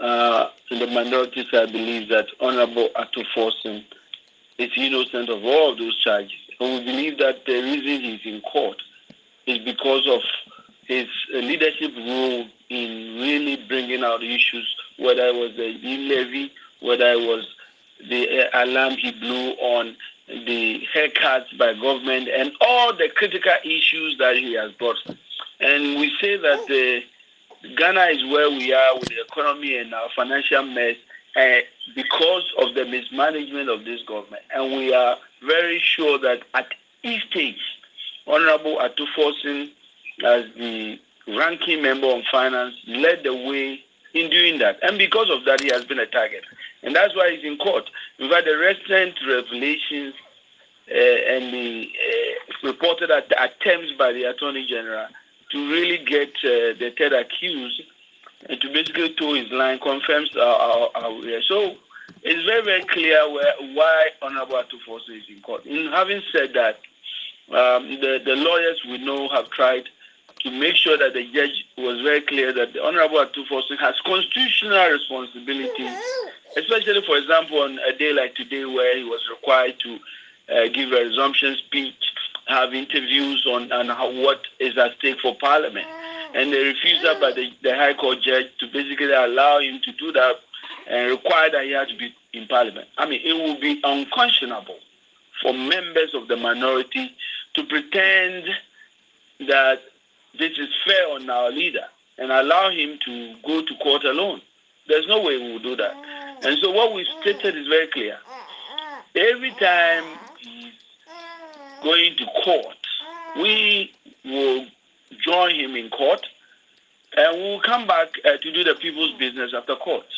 in the minority side believe that Honorable Ato Forson is innocent of all of those charges. And we believe that the reason he's in court is because of his leadership role in really bringing out issues, whether it was the levy, whether it was the alarm he blew on the haircuts by government, and all the critical issues that he has brought. And we say that Ghana is where we are with the economy and our financial mess because of the mismanagement of this government. And we are very sure that at each stage, Honorable Ato Forson, as the ranking member on finance, led the way in doing that. And because of that, he has been a target. And that's why he's in court. In fact, the recent revelations and the reported attempts by the Attorney General to really get the third accused and to basically toe his line confirms our so it's very, very clear why Honorable Ato Forson is in court. In having said that, the lawyers we know have tried to make sure that the judge was very clear that the Honorable Ato Forson has constitutional responsibilities, especially, for example, on a day like today where he was required to give a resumption speech, have interviews on what is at stake for Parliament. And the refusal by the High Court judge to basically allow him to do that and require that he had to be in Parliament. I mean, it would be unconscionable for members of the minority to pretend that this is fair on our leader and allow him to go to court alone. There's no way we will do that. And so what we stated is very clear. Every time he's going to court, we will join him in court and we'll come back to do the people's business after court.